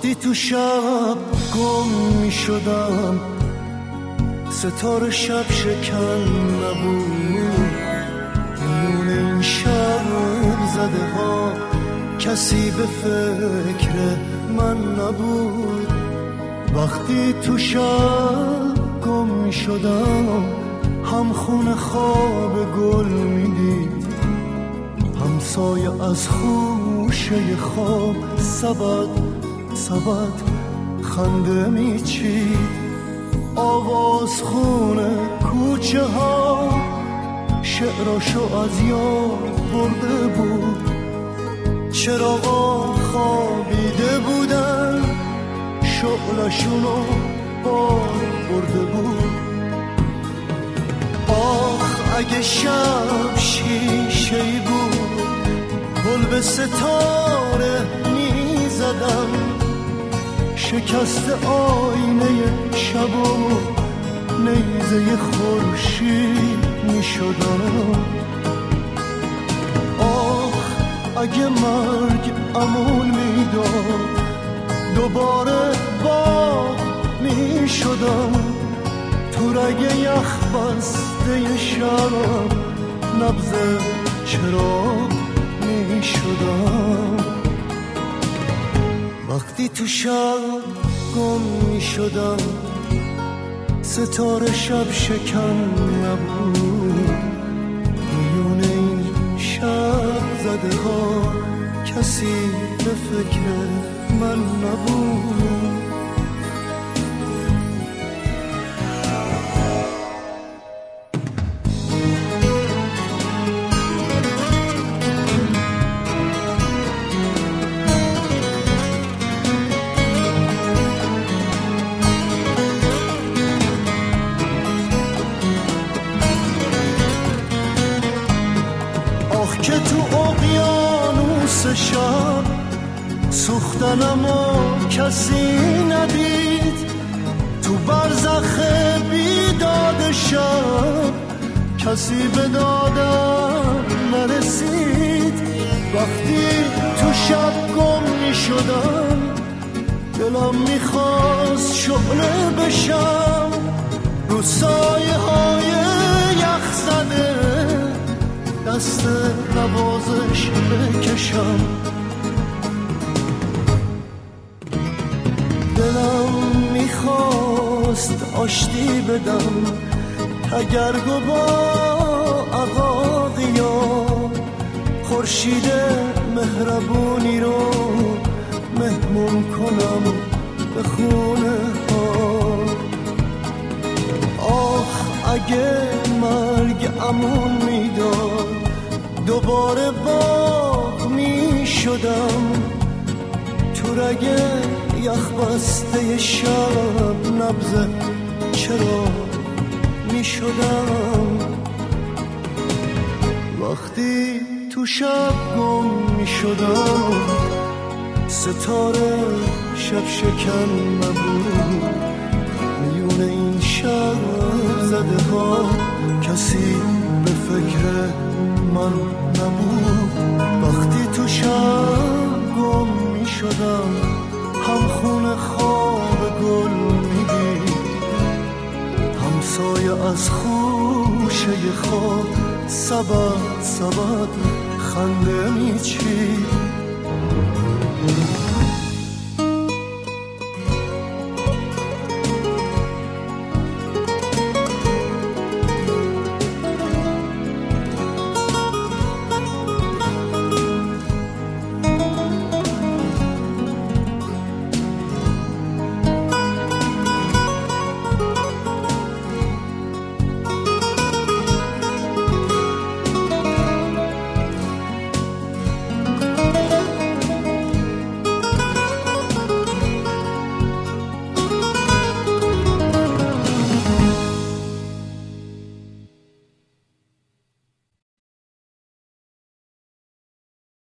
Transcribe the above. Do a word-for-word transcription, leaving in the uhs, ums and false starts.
وقتی تو شب گم می شدم ستاره شب شکن نبود، میون این شب زده ها کسی به فکر من نبود. وقتی تو شب گم می شدم هم خونه خواب گل می دید، همسایه از خوشه خواب سبد سبد خنده می چید. آواز خونه کوچه ها شعراشو از یاد برده بود، چراغا خوابیده بودن شعلشونو بار برده بود. آخ اگه شب شیشه‌ای بود گل به ستاره می زدم، شکست آینه شب و نیزه خورشید می شدم. آخ اگه مرگ امون می داد دوباره باغ می شدم، تو رگ یخ بسته شب نبض چراغ می شدم. وقتی تو شب گم می شدم ستاره شب شکن نبود، میون این شب زده ها کسی به فکر من نبود. که تو اقیانوس شب سوختنم و کسی ندید، تو برزخ بیداد شب کسی به دادم نرسید. وقتی تو شب گم می شدم دلم می خواست شعله بشم، رو سایه های یخ زده دست نوازش بکشم. دلم میخواست آشتی بدم تگرگ و با عقاقیا، خورشید مهربونی رو مهمون کنم به خونه ها. آخ اگه مرگ امون میداد دوباره باغ می شدم، تو رگ یخ بسته شب نبض چرا می شدم. وقتی تو شب گم می شدم ستاره شب شکن نبود، میون این شب زده ها کسی به فکر من نبود. وقتی تو شب گم می شدم هم خونه خواب گل می دید، همسایه از خوشه خواب سبد سبد خنده می چید.